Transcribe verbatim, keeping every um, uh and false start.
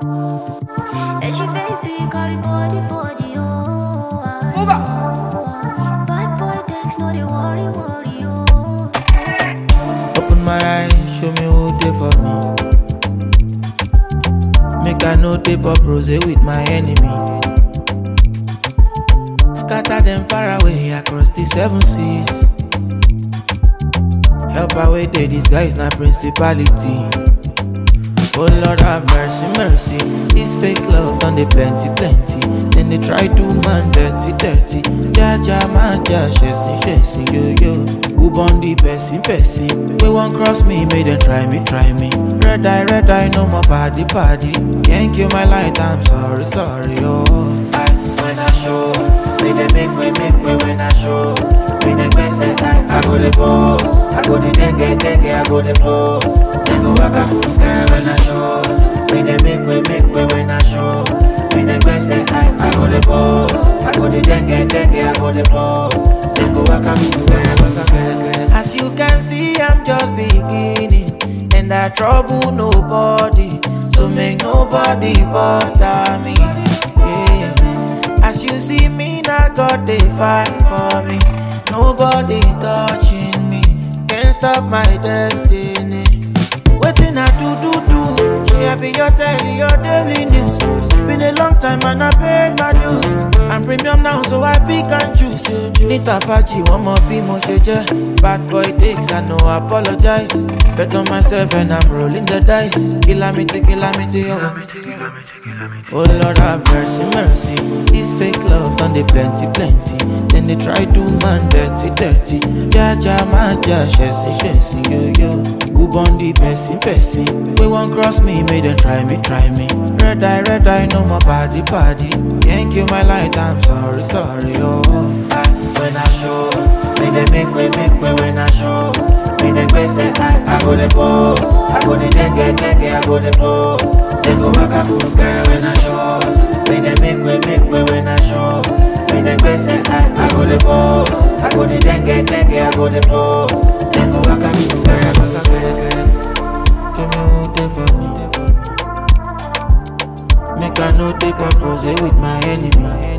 And she baby got it body body oh. Move up. Bad boy takes no they worry worry oh. Open my eyes, show me who they for me. Make I know they pop rose with my enemy. Scatter them far away across the seven seas. Help away they disguise na principality. Oh Lord have mercy, mercy. This fake love done they plenty, plenty. Then they try to man dirty, dirty. Ja ja man ja, chasing, chasing, yo yo. Who born the person, person? We won't cross me, make them try me, try me. Red eye, red eye, no more party, party. Can't kill my light, I'm sorry, sorry, oh. I, when I show, when they make way, make way when I show. When they best I, I go the pose. I go the dengue, dengue, I go the blow. Then go back up, girl, when I show. When they make way, make way when I show. When they best I, I go the pose. I go the dengue, dengue, I go the blow. Then go back up, girl, back up, girl. As you can see, I'm just beginning. And I trouble nobody. So make nobody bother me. Yeah. As you see me, now God they fight for me. Nobody touching me. Can't stop my destiny. Waiting I do do do. Yeah, be your daily, your daily news. Been a long time and I paid my dues. I'm premium now, so I pick and choose. Nita Faji, one more be more sheje. Bad boy dicks, I know I apologize. Bet on myself and I'm rolling the dice. Kilamity, kilamity, oh. Oh Lord have mercy, mercy. This fake love done they plenty, plenty. Then they try to man dirty, dirty. Ja ja man ja, chasing, chasing, yo yo. Who born the person, person? We won't cross me, make them try me, try me. Red eye, red eye, no more party, party. Can't kill my light, I'm sorry, sorry, oh. I, when I show, when they make way, make way when I show. When they best I, I go the pose. I go the dengue, dengue, I go the blow. Then go back up, girl, when I show. When they make way, make way when I show. When they best I, I go the pose. I go the dengue, dengue, I go the blow. Then go back up, girl, back up, girl, girl. Give me who they for me. Make I know they pop rose with my enemy.